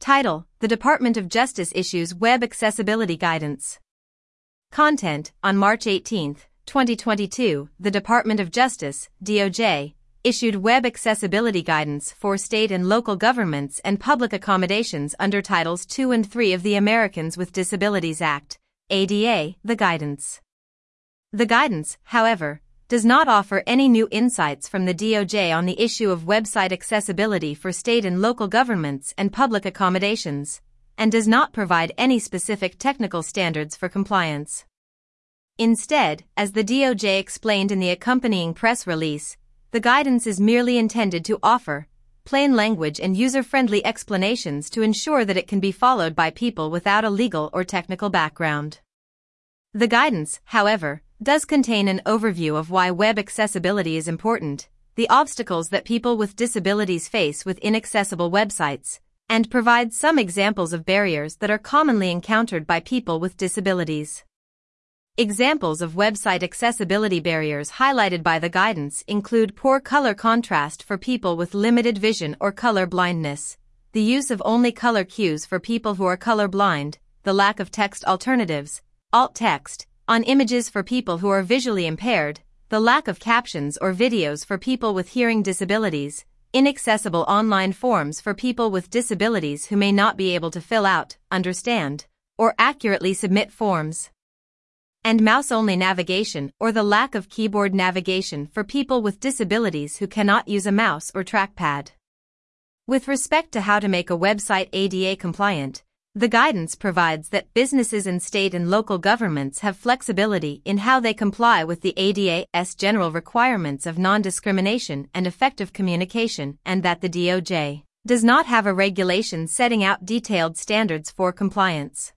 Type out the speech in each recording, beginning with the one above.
Title: The Department of Justice issues Web Accessibility Guidance. Content: On March 18, 2022, the Department of Justice, DOJ, issued Web Accessibility Guidance for state and local governments and public accommodations under Titles 2 and 3 of the Americans with Disabilities Act, ADA. The guidance, however, does not offer any new insights from the DOJ on the issue of website accessibility for state and local governments and public accommodations, and does not provide any specific technical standards for compliance. Instead, as the DOJ explained in the accompanying press release, the guidance is merely intended to offer plain language and user-friendly explanations to ensure that it can be followed by people without a legal or technical background. The guidance, however, does contain an overview of why web accessibility is important, the obstacles that people with disabilities face with inaccessible websites, and provides some examples of barriers that are commonly encountered by people with disabilities. Examples of website accessibility barriers highlighted by the guidance include poor color contrast for people with limited vision or color blindness, the use of only color cues for people who are colorblind, the lack of text alternatives, alt text, on images for people who are visually impaired, the lack of captions or videos for people with hearing disabilities, inaccessible online forms for people with disabilities who may not be able to fill out, understand, or accurately submit forms, and mouse-only navigation or the lack of keyboard navigation for people with disabilities who cannot use a mouse or trackpad. With respect to how to make a website ADA compliant, the guidance provides that businesses and state and local governments have flexibility in how they comply with the ADA's general requirements of non-discrimination and effective communication, and that the DOJ does not have a regulation setting out detailed standards for compliance.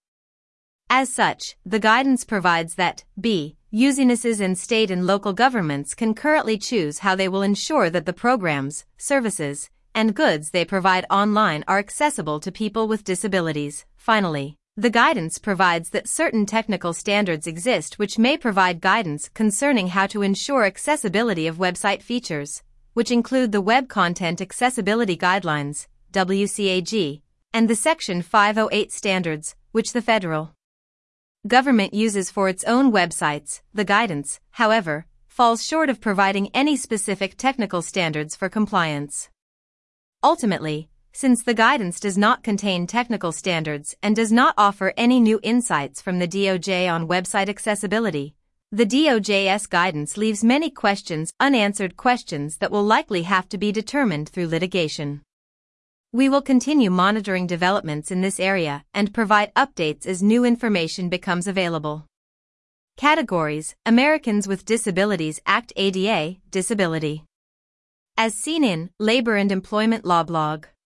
As such, the guidance provides that businesses and state and local governments can currently choose how they will ensure that the programs, services, and goods they provide online are accessible to people with disabilities. Finally, the guidance provides that certain technical standards exist which may provide guidance concerning how to ensure accessibility of website features, which include the Web Content Accessibility Guidelines, WCAG, and the Section 508 standards, which the federal government uses for its own websites. The guidance, however, falls short of providing any specific technical standards for compliance. Ultimately, since the guidance does not contain technical standards and does not offer any new insights from the DOJ on website accessibility, the DOJ's guidance leaves many unanswered questions that will likely have to be determined through litigation. We will continue monitoring developments in this area and provide updates as new information becomes available. Categories: Americans with Disabilities Act ADA, Disability. As seen in Labor and Employment Law blog.